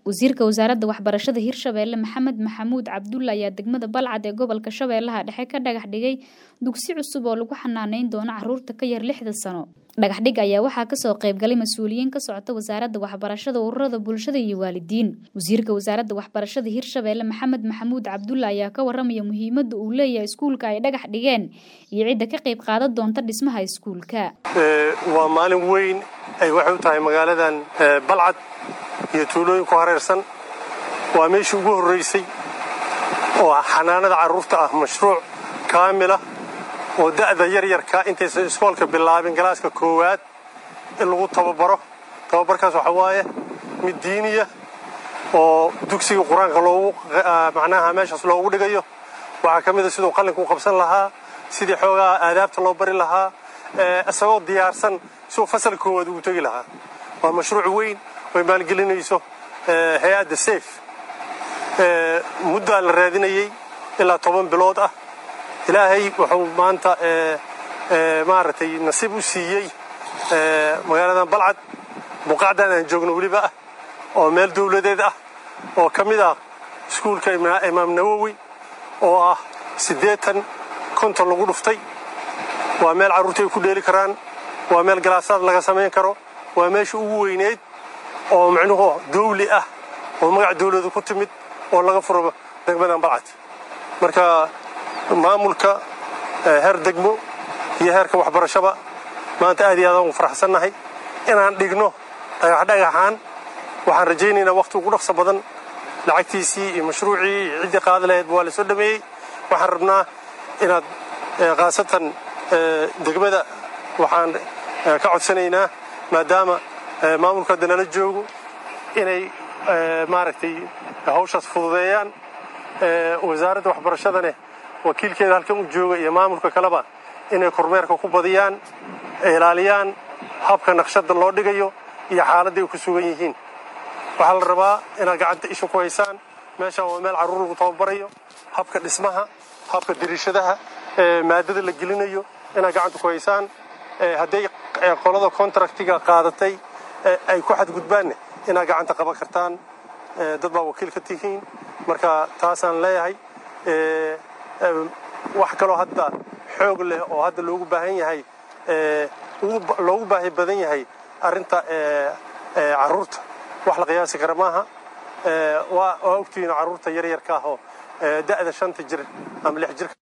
wasiirka wasaaradda waxbarashada Hirshabeelle Maxamed Maxamuud Cabdulla ayaa degmada Balcad ee gobolka Shabeellaha Dhexe ka dhagax dhigay dugsi cusub oo lagu xanaaneyn doono carruurta ka yar 6 sano. Dhagax dhig ayaa waxaa ka soo qayb galay mas'uuliyiin ka socota wasaaradda waxbarashada, ururada bulshada iyo waalidiin. Wasiirka wasaaradda waxbarashada Hirshabeelle Maxamed Maxamuud Cabdulla ayaa ka waramaya muhiimadda uu leeyahay iskuulka ay dhagax dhigeen iyo cidda ka qayb qaadan doonta dhismaha iskuulka. Waa maalin weyn ay waxay u tahay magaaladan Balcad iyo tuulooyin ku hareersan. Waa meeshii ugu horeysay oo xanaanada carruurta ah mashruuc kaamil ah oo da'da yar-yarka intaysan iskoolka bilaabin galaaska koowaad in lagu tababaro. Tababarkaas waxa waaye mid diiniya oo dugsiga quraanka loogu macnaha meeshaas loogu dhigayo. Waxa kamid ah sidoo qalinka u qabsan lahaa, sidii xoogaa aadaabta loo bari lahaa, asagoo diyaarsan soo fasal koowaad ugu tagi lahaa. Waa mashruuc weyn oo maalgelinayso hay'adda SAFE muddo la raadinayay ilaa 10 bilood ah. Ilaahay wuxuu maanta maartay nasiib u siiyay magaaladan Balcad buqacdan aan joogno waliba ah oo meel dawladeed ah oo kamid ah iskuulka Imaam Nawawi oo ah 80 konton lagu dhuftay. Waa meel carruurtu ay ku dheeli karaan, waa meel galaasaad laga sameyn karo, waa meeshii ugu weyneed oo macnuhu dawli ah oo magac dawladdu ku timid oo laga furo degmadan Balcad. Marka maamulka heer degmo iyo heerka waxbarashada maanta aad iyo aad ugu faraxsanahay inaan dhigno dhagaxaan. Waxaan rajaynaynaa waqti ugu dhaqso badan lacagtiisii iyo mashruucii cidii qaadi lahayd waa la soo dhameeyay. Waxaan rabnaa inaad qaasatan degmada waxaan ka codsanaynaa maadaama maamulka danala joogo inay maaragtay hawshaas fududeeyaan. wasaaradda waxbarashadana wakiilkeeda halkan u jooga iyo maamulka kaleba inay kormeerka ku badiyaan, ilaaliyaan habka naqshada loo dhigayo iyo xaaladda ay ku sugan yihiin. Waxaa la rabaa inaad gacanta isha ku haysaan. Meeshaan waa meel carruur lagu tababarayo, habka dhismaha, habka diriishadaha, maadada la gelinayo inaad gacanta ku haysaan. Hadday qolada contractiga qaadatay ay ku xadgudbaan inaad gacanta qaban kartaan. Dad baa wakiil ka tihiin. Marka taasaan leeyahay wax kaloo hadda xoog leh oo hadda loogu baahan yahay loogu baahi badan yahay arinta carruurta wax la qiyaasi kara maaha. waa ogtiina carruurta yar-yarka ah oo da'da 5 jir ama 6 jir